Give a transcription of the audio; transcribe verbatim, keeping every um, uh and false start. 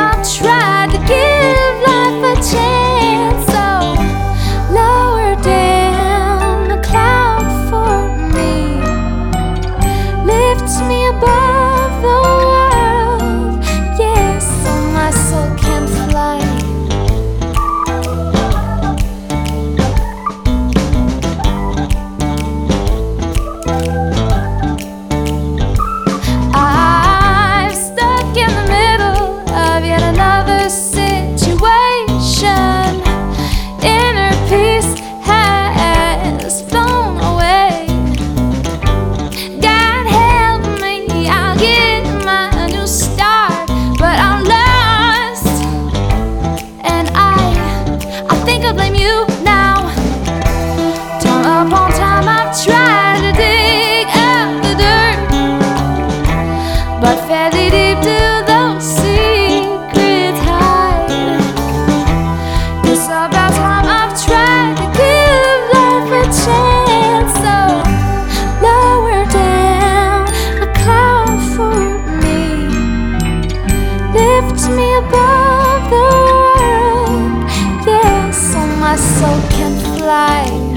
I've tried to give life a chance, so lower down the cloud for me, lifts me above the world, yes, so my soul can fly. I've stuck in the middle of yet another situation. Inner peace has flown away. God help me, I'll get my new start, but I'm lost, and I, I think I blame you now. Time upon time I've tried to dig out the dirt, but fairly deep do those secrets hide. It's about time I've tried to give life a chance, so lower down a cloud for me, lift me above the world, yes, so my soul can fly.